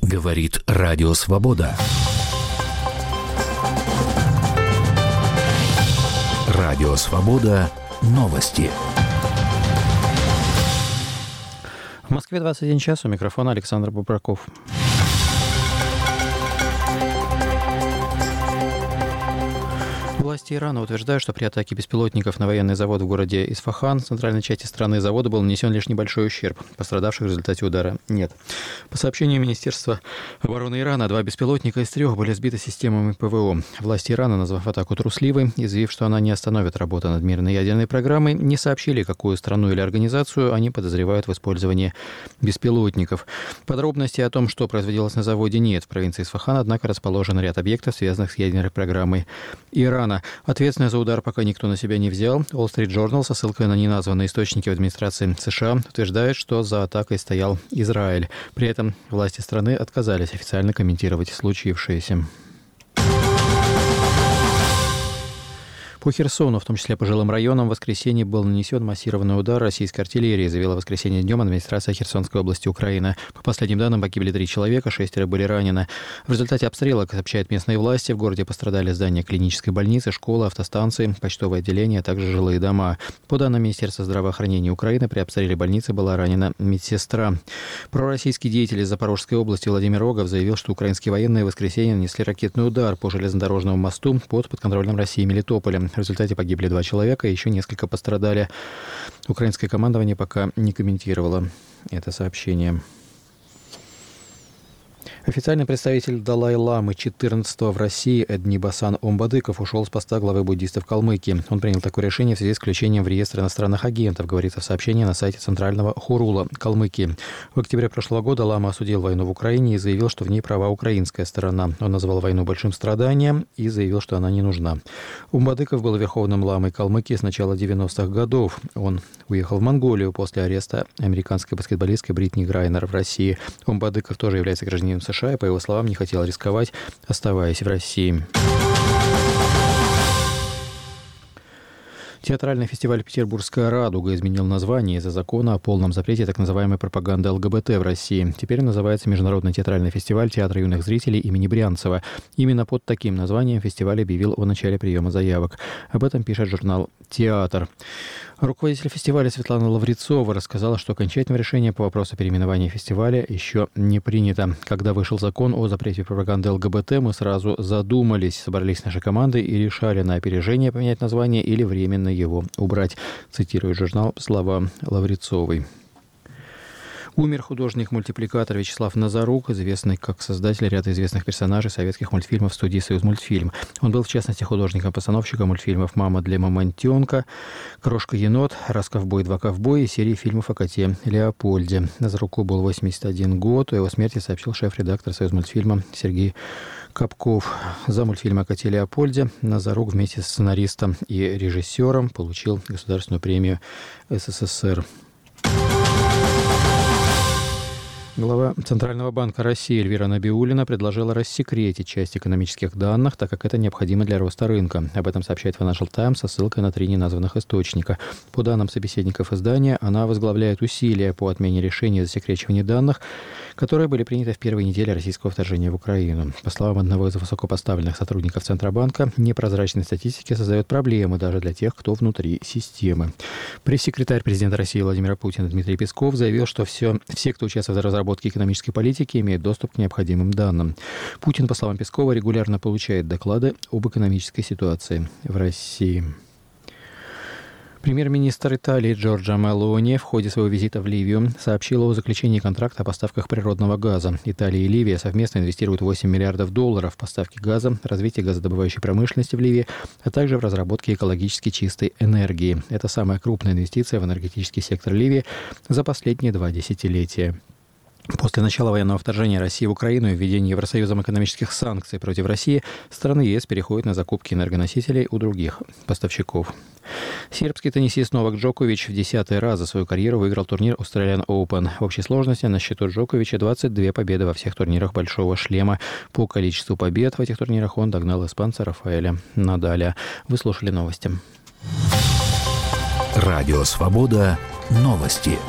Говорит Радио Свобода. Радио Свобода. Новости. В Москве 21 час. У микрофона Александр Бубраков. Власти Ирана утверждают, что при атаке беспилотников на военный завод в городе Исфахан, в центральной части страны, завода был нанесен лишь небольшой ущерб. Пострадавших в результате удара нет. По сообщению Министерства обороны Ирана, 2 беспилотника из 3 были сбиты системами ПВО. Власти Ирана, назвав атаку трусливой и заявив, что она не остановит работу над мирной ядерной программой, не сообщили, какую страну или организацию они подозревают в использовании беспилотников. Подробностей о том, что производилось на заводе, нет. В провинции Исфахан, однако, расположен ряд объектов, связанных с ядерной программой Ирана. Ответственность за удар пока никто на себя не взял. Wall Street Journal со ссылкой на неназванные источники в администрации США утверждает, что за атакой стоял Израиль. При этом власти страны отказались официально комментировать случившееся. По Херсону, в том числе по жилым районам, в воскресенье был нанесен массированный удар российской артиллерии, заявила в воскресенье днем администрация Херсонской области Украины. По последним данным, погибли 3 человека, 6 были ранены. В результате обстрела, как сообщают местные власти, в городе пострадали здания клинической больницы, школы, автостанции, почтовое отделение, а также жилые дома. По данным Министерства здравоохранения Украины, при обстреле больницы была ранена медсестра. Пророссийский деятель из Запорожской области Владимир Рогов заявил, что украинские военные в воскресенье нанесли ракетный удар по железнодорожному мосту под подконтрольным России Мелитополем. В результате погибли 2 человека, и еще несколько пострадали. Украинское командование пока не комментировало это сообщение. Официальный представитель Далай-ламы 14-го в России Эднибасан Омбадыков ушел с поста главы буддистов Калмыкии. Он принял такое решение в связи с включением в реестр иностранных агентов, говорится в сообщении на сайте Центрального Хурула Калмыкии. В октябре прошлого года лама осудил войну в Украине и заявил, что в ней права украинская сторона. Он назвал войну большим страданием и заявил, что она не нужна. Омбадыков был верховным ламой Калмыкии с начала 90-х годов. Он уехал в Монголию после ареста американской баскетболистки Бритни Грайнер в России. Омбадыков тоже является гражданином США и, по его словам, не хотел рисковать, оставаясь в России. Театральный фестиваль «Петербургская радуга» изменил название из-за закона о полном запрете так называемой пропаганды ЛГБТ в России. Теперь называется Международный театральный фестиваль театра юных зрителей имени Брянцева. Именно под таким названием фестиваль объявил о начале приема заявок. Об этом пишет журнал «Театр». Руководитель фестиваля Светлана Лаврецова рассказала, что окончательного решения по вопросу переименования фестиваля еще не принято. Когда вышел закон о запрете пропаганды ЛГБТ, мы сразу задумались, собрались наши команды и решали на опережение поменять название или временно его убрать, цитирует журнал слова Лаврецовой. Умер художник-мультипликатор Вячеслав Назарук, известный как создатель ряда известных персонажей советских мультфильмов студии «Союзмультфильм». Он был, в частности, художником-постановщиком мультфильмов «Мама для мамонтенка», «Крошка-енот», «Раз-ковбой, два ковбоя» и серии фильмов о коте Леопольде. Назаруку был 81 год. О его смерти сообщил шеф-редактор «Союзмультфильма» Сергей Капков. За мультфильм о коте Леопольде Назарук вместе с сценаристом и режиссером получил Государственную премию СССР. Глава Центрального банка России Эльвира Набиуллина предложила рассекретить часть экономических данных, так как это необходимо для роста рынка. Об этом сообщает Financial Times со ссылкой на 3 неназванных источника. По данным собеседников издания, она возглавляет усилия по отмене решений о засекречивании данных, которые были приняты в первой неделе российского вторжения в Украину. По словам одного из высокопоставленных сотрудников Центробанка, непрозрачность статистики создает проблемы даже для тех, кто внутри системы. Пресс-секретарь президента России Владимира Путина Дмитрий Песков заявил, что все, кто участвует в разработке экономической политики, имеют доступ к необходимым данным. Путин, по словам Пескова, регулярно получает доклады об экономической ситуации в России. Премьер-министр Италии Джорджа Мелони в ходе своего визита в Ливию сообщил о заключении контракта о поставках природного газа. Италия и Ливия совместно инвестируют $8 миллиардов в поставки газа, развитие газодобывающей промышленности в Ливии, а также в разработке экологически чистой энергии. Это самая крупная инвестиция в энергетический сектор Ливии за последние 2 десятилетия. После начала военного вторжения России в Украину и введения Евросоюзом экономических санкций против России, страны ЕС переходят на закупки энергоносителей у других поставщиков. Сербский теннисист Новак Джокович в 10-й раз за свою карьеру выиграл турнир Australian Open. В общей сложности на счету Джоковича 22 победы во всех турнирах «Большого шлема». По количеству побед в этих турнирах он догнал испанца Рафаэля Надаля. Вы слушали новости. Радио «Свобода». Новости.